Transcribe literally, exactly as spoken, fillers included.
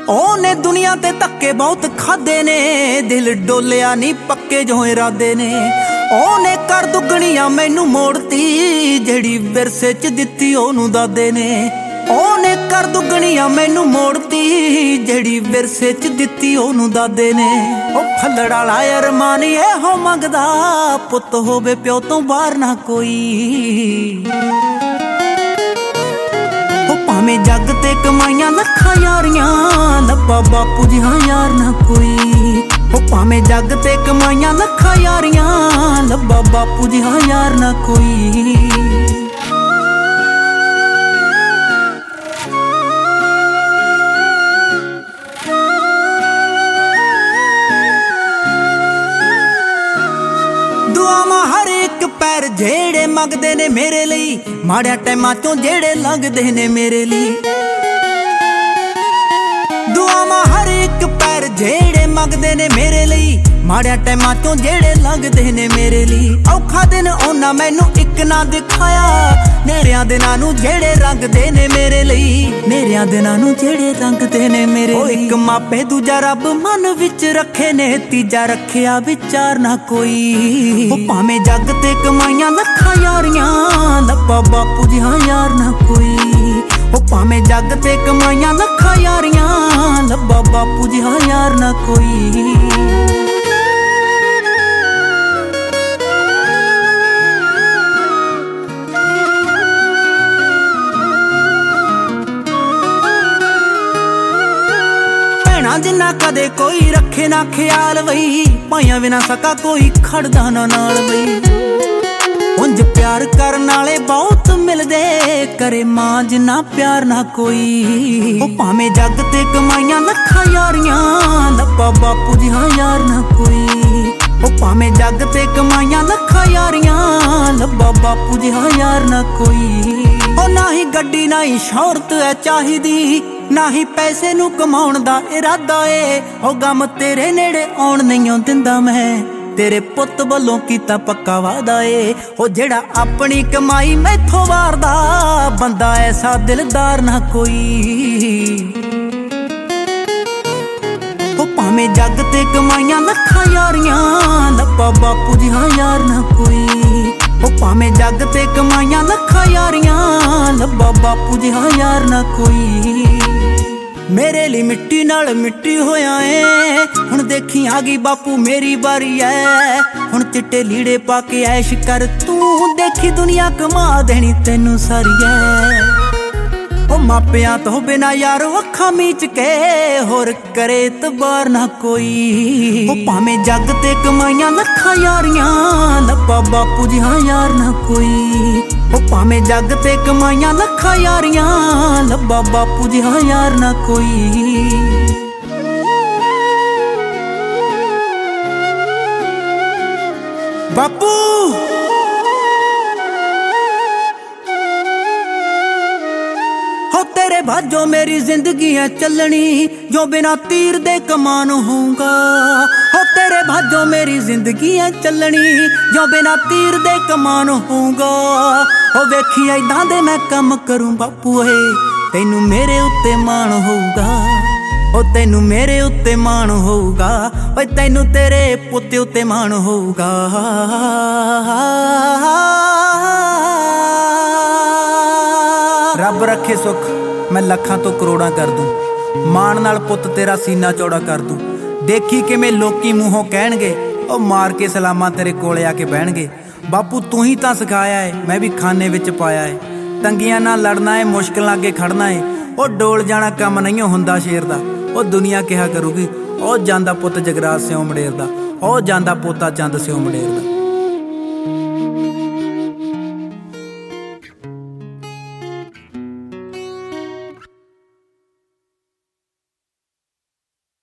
ओने दुनिया ते धक्के बहुत खादे ने, दिल डोलिया नी पक्के जो इरादे ने। ओने कर दुगणियां मैनू मोड़ती, जेड़ी विरसे च दित्ती ओनू दादे ने। ओने कर दुगणियां मैनू मोड़ती, जेड़ी विरसे च दित्ती ओनू दादे ने। ओ फल्लड़ वाला अरमान एहो मंगदा, पुत्त होवे प्यो तो बाहर ना कोई। भावें जग ते कमाइयां लखां यारियां, लब्बा बापू जिहा यार ना कोई। ओ भावें जग ते कमाइयां लखां यारियां, लब्बा बापू जिहा यार ना कोई। दुआवां हर एक पैर जेड़े मंगदे ने मेरे लई, माड़ियां टाइमां चों जेड़े लंघदे ने मेरे लई। दुआवां हर एक पैर जेड़े मंगदे ने मेरे लई, माड़ियां टाइमां चों जेड़े लंघदे ने मेरे लई। औखा दिन ओना मैनू इक ना दिखाया, नेरियां दिनां नूं जेड़े रंगदे ने मेरे लई। नेरियां दिनां नूं जेड़े रंगदे ने मेरे लई। इक मापे दूजा रब मन विच रखे ने, तीजा रखिया विचार ना कोई। ओ भावें जग ते कमाइयां लखां यारियां, लब्बा बापू जिहा यार ना कोई। ओ भावें जग ते कमाइयां लखां यारियां, लब्बा बापू जिहा यार ना कोई। जिन्ना कदे कोई रखे ना ख्याल बई, भाइयां बिना सका कोई खड़दा ना नाल बई। उंज प्यार करन वाले बहुत मिलदे, करे मां जिन्ना प्यार ना कोई। ओ भावें जग ते कमाइयां लखां यारियां, लब्बा बापू जिहा यार ना कोई। ओ भावें जग ते कमाइयां लखां यारियां, लब्बा बापू जिहा यार ना कोई। ओ ना ही गड्डी ना ही शौहरत है चाहिदी, ना ही पैसे नू कमाउण दा इरादा ए। ओ गम तेरे नेड़े आउण नहीं दिंदा मैं, तेरे पुत्त वल्लों कीता पक्का वादा ए। ओ जेड़ा अपनी कमाई मैथों वारदा, बंदा ऐसा दिलदार ना कोई। ओ भावें जग ते कमाइयां लखां यारियां, लब्बा बापू जिहा यार ना कोई। ओ भावें जग ते कमाइयां लखां यारियां, लब्बा बापू जिहा यार ना कोई। मेरे लिए मिट्टी नाल मिट्टी होया है, हुण देखी आ गई बापू मेरी बारी है। हुण चिट्टे लीड़े पाके ऐश कर तू, देखी दुनिया कमा देनी तेनू सारी है। ओ मापियां तो बिना यार अखां मीच के, होर करे तबार ना कोई। ओ भावें जग ते कमाइयां लखां यारियां, लब्बा बापू जिहा यार ना कोई। ओ भावें जग ते कमाइयां लखां यारियां, लब्बा बापू जिहा यार ना कोई। बापू हो तेरे भाजो मेरी जिंदगी है चलनी, जो बिना तीर दे कमान होऊंगा। हो तेरे भाजो मेरी जिंदगी है चलनी, जो बिना तीर दे कमान होऊंगा। हो वेखी ऐदां दे मैं कम करूं बापू ए, तैनू मेरे उत्ते मान होऊगा। ओ तैनू मेरे उत्ते मान होऊगा, ओ तैनू तेरे पुत्ते उत्ते मान होऊगा। रब रखे सुख मैं लखां तो करोड़ां कर दूं, मान नाल पुत्त तेरा सीना चौड़ा कर दूं। देखी किवें लोकी मूहों कहणगे, ओ मार के सलामां तेरे कोले आके बहणगे। बापू तू ही तां सिखाया है, मैं भी खाने विच पाया है। तंगियां नाल लड़ना है, मुश्किलां अगे खड़ना है। ओ डोल जाना कम नहीं हुंदा शेर दा, ओ दुनिया कहा करूगी ओ जांदा पुत्त जगराज सिओ मडेर दा, ओ जांदा पोता चंद सिओ मडेर दा।